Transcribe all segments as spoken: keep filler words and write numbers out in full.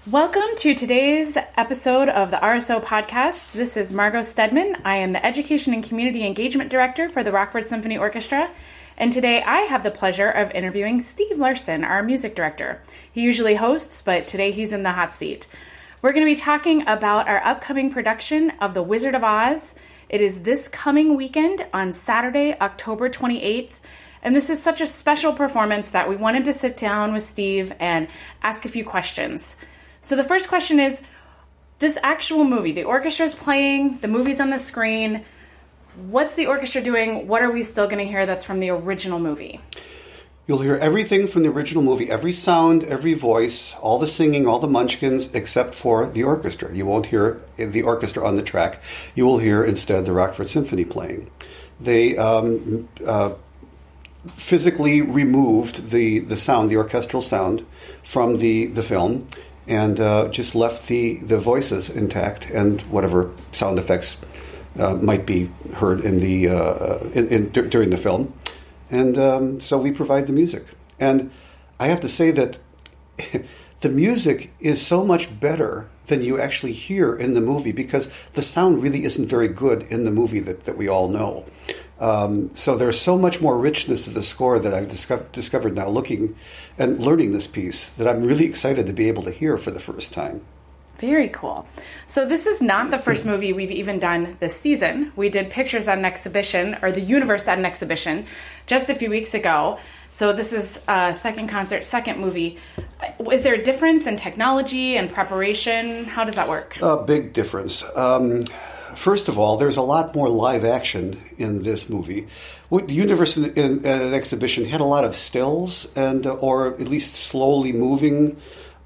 Welcome to today's episode of the R S O podcast. This is Margot Stedman. I am the Education and Community Engagement Director for the Rockford Symphony Orchestra. And today I have the pleasure of interviewing Steve Larson, our music director. He usually hosts, but today he's in the hot seat. We're going to be talking about our upcoming production of The Wizard of Oz. It is this coming weekend on Saturday, October twenty-eighth. And this is such a special performance that we wanted to sit down with Steve and ask a few questions. So the first question is, this actual movie, the orchestra's playing, the movie's on the screen. What's the orchestra doing? What are we still going to hear that's from the original movie? You'll hear everything from the original movie, every sound, every voice, all the singing, all the munchkins, except for the orchestra. You won't hear the orchestra on the track. You will hear instead the Rockford Symphony playing. They um, uh, physically removed the, the sound, the orchestral sound, from the, the film, and uh, just left the, the voices intact and whatever sound effects uh, might be heard in the uh, in, in, d- during the film. And um, so we provide the music. And I have to say that the music is so much better than you actually hear in the movie because the sound really isn't very good in the movie that, that we all know. Um, so there's so much more richness to the score that I've discover, discovered now looking and learning this piece that I'm really excited to be able to hear for the first time. Very cool. So this is not the first movie we've even done this season. We did Pictures at an Exhibition, or The Universe at an Exhibition, just a few weeks ago. So this is a second concert, second movie. Is there a difference in technology and preparation? How does that work? A big difference. Um, first of all, there's a lot more live action in this movie. The Universe in, in, at an Exhibition had a lot of stills and, uh, or at least slowly moving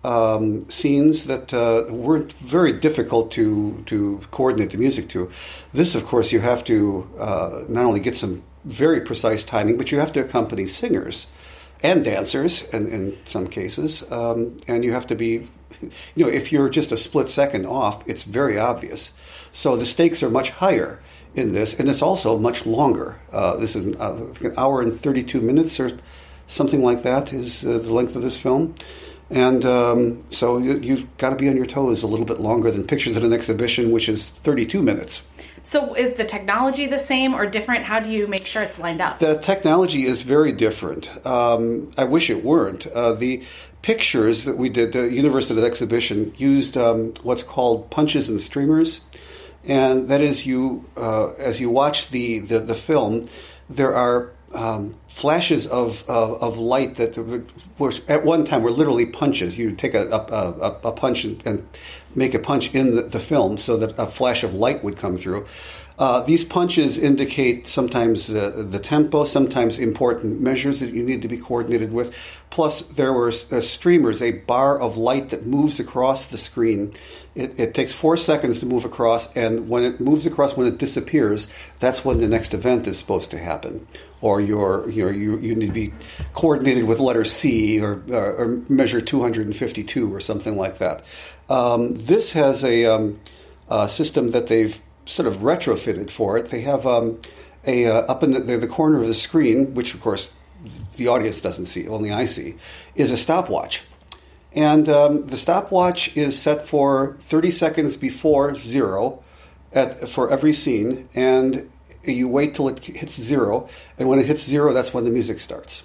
Um, scenes that uh, weren't very difficult to, to coordinate the music to. This, of course, you have to uh, not only get some very precise timing, but you have to accompany singers and dancers in, in some cases. Um, and you have to be, you know, if you're just a split second off, it's very obvious. So the stakes are much higher in this, and it's also much longer. Uh, this is uh, an hour and thirty-two minutes or something like that is uh, the length of this film. And um, so you, you've got to be on your toes a little bit longer than Pictures at an Exhibition, which is thirty-two minutes. So is the technology the same or different? How do you make sure it's lined up? The technology is very different. Um, I wish it weren't. Uh, the pictures that we did, uh, Universe at an Exhibition, used um, what's called punches and streamers. And that is, you uh, as you watch the, the, the film, there are Um, flashes of, of of light that were at one time were literally punches. You take a a, a punch and, and make a punch in the, the film so that a flash of light would come through. Uh, these punches indicate sometimes the, the tempo, sometimes important measures that you need to be coordinated with. Plus, there were uh, streamers, a bar of light that moves across the screen. It, it takes four seconds to move across, and when it moves across, when it disappears, that's when the next event is supposed to happen. Or you're, you're, you you need to be coordinated with letter C or, or, or measure two hundred fifty-two or something like that. Um, this has a, um, a system that they've sort of retrofitted for it. They have um, a uh, up in the, the corner of the screen, which of course the audience doesn't see, only I see, is a stopwatch. And um, the stopwatch is set for thirty seconds before zero at, for every scene, and you wait till it hits zero, and when it hits zero, that's when the music starts.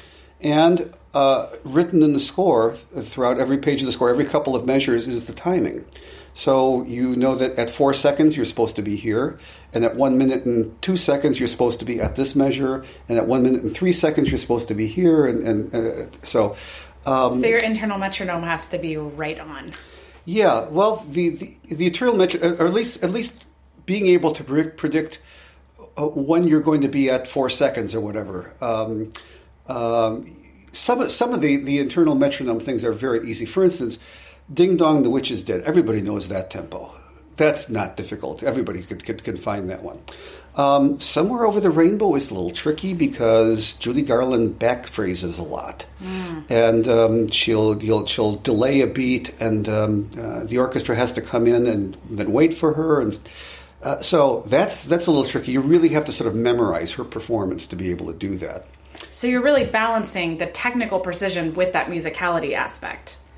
And uh, written in the score, throughout every page of the score, every couple of measures is the timing. So you know that at four seconds, you're supposed to be here, and at one minute and two seconds, you're supposed to be at this measure, and at one minute and three seconds, you're supposed to be here, and, and uh, so... Um, so your internal metronome has to be right on. Yeah, well, the, the, the internal metronome, or at least, at least being able to predict, predict uh, when you're going to be at four seconds or whatever. Um, um, some, some of the, the internal metronome things are very easy. For instance, Ding Dong, the Witch is Dead. Everybody knows that tempo. That's not difficult. Everybody could, could, can find that one. Um, Somewhere Over the Rainbow is a little tricky because Judy Garland backphrases a lot, mm. and um, she'll you'll, she'll delay a beat, and um, uh, the orchestra has to come in and then wait for her, and uh, so that's that's a little tricky. You really have to sort of memorize her performance to be able to do that. So you're really balancing the technical precision with that musicality aspect.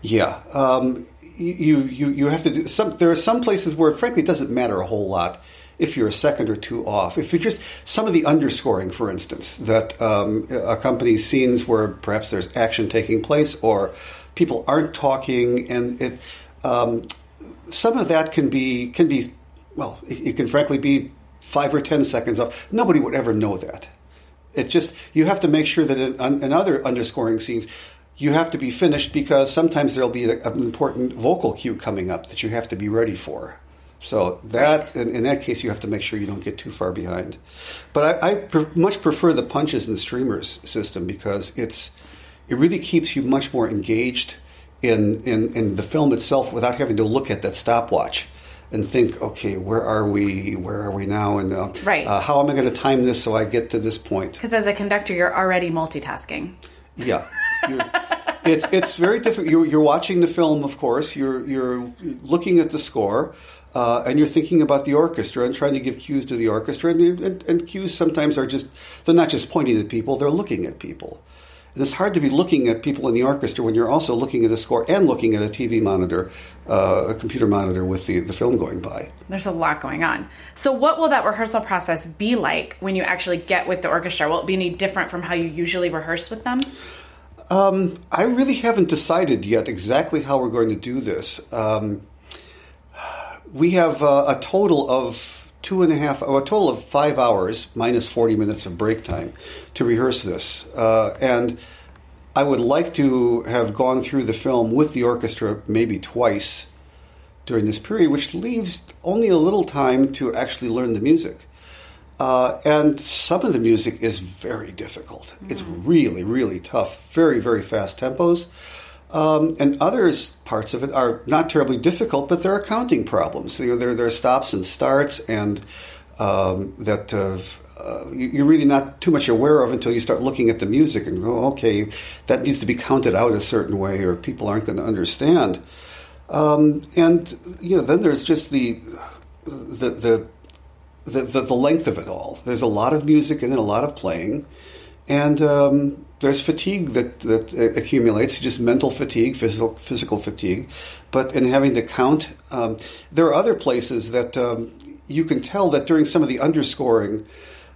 Yeah. Um, you, you, you have to do some, there are some places where, frankly, it doesn't matter a whole lot if you're a second or two off. If you're just some of the underscoring, for instance, that um, accompanies scenes where perhaps there's action taking place or people aren't talking, and it, um, some of that can be, can be, well, it, it can frankly be five or ten seconds off. Nobody would ever know that. It just, you have to make sure that in, in other underscoring scenes, you have to be finished because sometimes there'll be a, an important vocal cue coming up that you have to be ready for. So that, right. in, in that case, you have to make sure you don't get too far behind. But I, I pre- much prefer the punches and streamers system because it's it really keeps you much more engaged in, in, in the film itself without having to look at that stopwatch and think, okay, where are we? Where are we now? And uh, right. uh, how am I going to time this so I get to this point? Because as a conductor, you're already multitasking. Yeah. it's it's very different. You're, you're watching the film, of course. You're you're looking at the score, uh, and you're thinking about the orchestra and trying to give cues to the orchestra. And, and, and cues sometimes are just, they're not just pointing at people, they're looking at people. And it's hard to be looking at people in the orchestra when you're also looking at a score and looking at a T V monitor, uh, a computer monitor with the, the film going by. There's a lot going on. So what will that rehearsal process be like when you actually get with the orchestra? Will it be any different from how you usually rehearse with them? Um, I really haven't decided yet exactly how we're going to do this. Um, we have uh, a total of two and a half, or a total of five hours minus forty minutes of break time to rehearse this. Uh, and I would like to have gone through the film with the orchestra maybe twice during this period, which leaves only a little time to actually learn the music. Uh, and some of the music is very difficult. Mm. It's really, really tough. Very, very fast tempos. Um, and others parts of it are not terribly difficult, but there are counting problems. You know, there, there are stops and starts, and um, that uh, uh, you're really not too much aware of until you start looking at the music and go, okay, that needs to be counted out a certain way, or people aren't going to understand. Um, and you know, then there's just the the the The, the, the length of it all. There's a lot of music and a lot of playing, and um, there's fatigue that, that accumulates, just mental fatigue, physical physical fatigue. But in having to count, um, there are other places that um, you can tell that during some of the underscoring,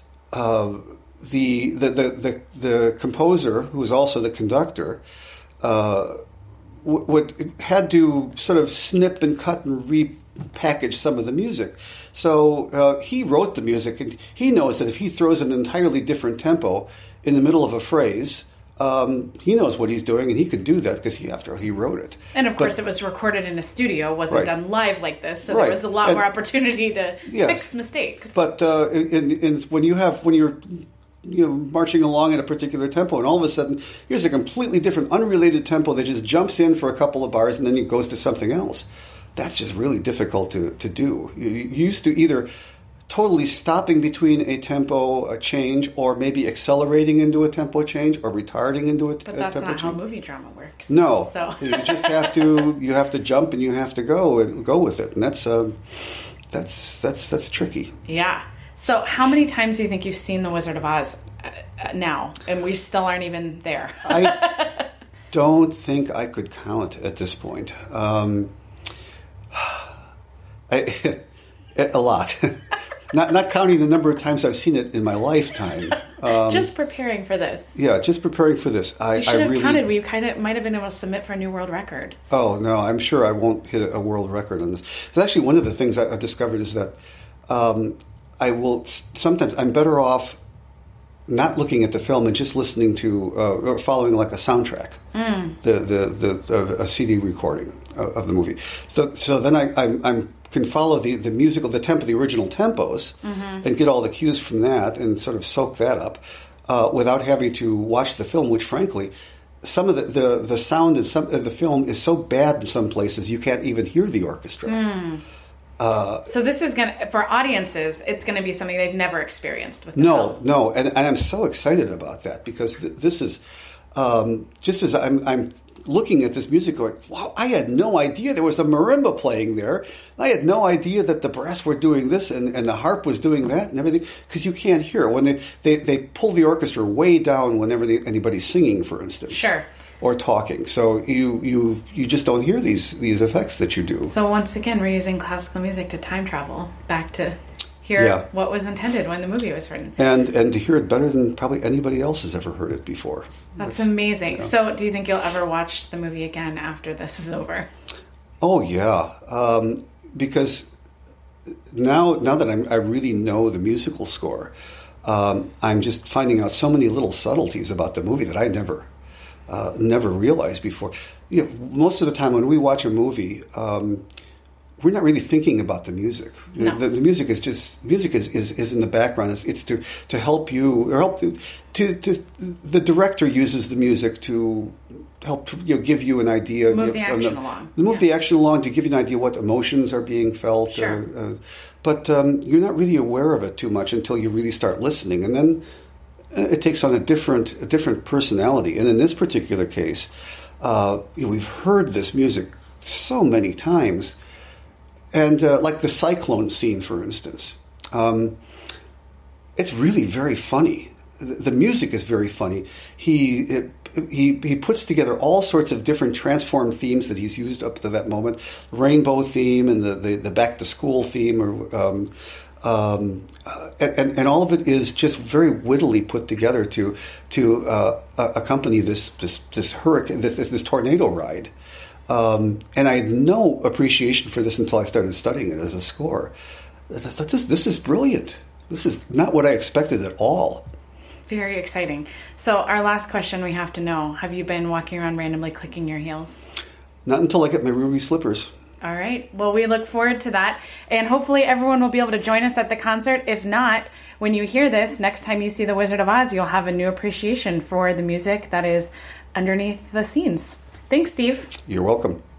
uh, the, the, the, the, the composer, who is also the conductor, uh, would had to sort of snip and cut and repackage some of the music. So uh, he wrote the music, and he knows that if he throws an entirely different tempo in the middle of a phrase, um, he knows what he's doing, and he can do that because he, after all, he wrote it. And of course, but, it was recorded in a studio, wasn't right. done live like this, so right. there was a lot and, more opportunity to yes. fix mistakes. But uh, in, in, when you have when you're you know marching along at a particular tempo, and all of a sudden here's a completely different, unrelated tempo that just jumps in for a couple of bars, and then it goes to something else. That's just really difficult to, to do. You, you used to either totally stopping between a tempo a change, or maybe accelerating into a tempo change, or retarding into a, but a that's tempo not change. how movie drama works. No, so. you just have to you have to jump and you have to go and go with it, and that's um, that's that's that's tricky. Yeah. So, how many times do you think you've seen The Wizard of Oz uh, now, and we still aren't even there? I don't think I could count at this point. Um, I, a lot. not not counting the number of times I've seen it in my lifetime. Um, just preparing for this. Yeah, just preparing for this. I, you should I have really, counted. We kind of might have been able to submit for a new world record. Oh, no, I'm sure I won't hit a world record on this. It's actually one of the things I, I discovered is that um, I will sometimes, I'm better off not looking at the film and just listening to uh, or following like a soundtrack, mm. the the the uh, a C D recording of, of the movie. So so then I I'm, I'm can follow the the musical the tempo the original tempos mm-hmm. and get all the cues from that and sort of soak that up uh, without having to watch the film. Which frankly, some of the the, the sound in some of the film is so bad in some places you can't even hear the orchestra. Mm. Uh, so this is going to, for audiences, it's going to be something they've never experienced with the no, film. No, and, and I'm so excited about that because th- this is, um, just as I'm, I'm looking at this music going, wow, I had no idea there was a marimba playing there. I had no idea that the brass were doing this and, and the harp was doing that and everything, because you can't hear. When they, they, they pull the orchestra way down whenever they, anybody's singing, for instance. Sure. or talking. So you you you just don't hear these these effects that you do. So once again, we're using classical music to time travel back to hear yeah. what was intended when the movie was written. And and to hear it better than probably anybody else has ever heard it before. That's, That's amazing. Yeah. So do you think you'll ever watch the movie again after this is over? Oh, yeah. Um, because now now that I'm, I really know the musical score, um, I'm just finding out so many little subtleties about the movie that I never uh, never realized before. You know, most of the time when we watch a movie, um, we're not really thinking about the music. No. The, the music is just music is, is, is in the background. It's, it's to to help you or help to, to to the director uses the music to help you know give you an idea. Move the you know, action the, along. Move yeah. the action along to give you an idea what emotions are being felt. Sure. Uh, uh, but um, you're not really aware of it too much until you really start listening, and then it takes on a different a different personality. And in this particular case, uh, you know, we've heard this music so many times. And uh, like the cyclone scene, for instance, um, it's really very funny. The, the music is very funny. He it, he he puts together all sorts of different transformed themes that he's used up to that moment: rainbow theme and the, the, the back to school theme, or um, um, uh, and and all of it is just very wittily put together to to uh, accompany this this this hurricane this this, this tornado ride. Um, and I had no appreciation for this until I started studying it as a score. This, this is brilliant. This is not what I expected at all. Very exciting. So our last question we have to know, have you been walking around randomly clicking your heels? Not until I get my ruby slippers. All right. Well, we look forward to that. And hopefully everyone will be able to join us at the concert. If not, when you hear this, next time you see The Wizard of Oz, you'll have a new appreciation for the music that is underneath the scenes. Thanks, Steve. You're welcome.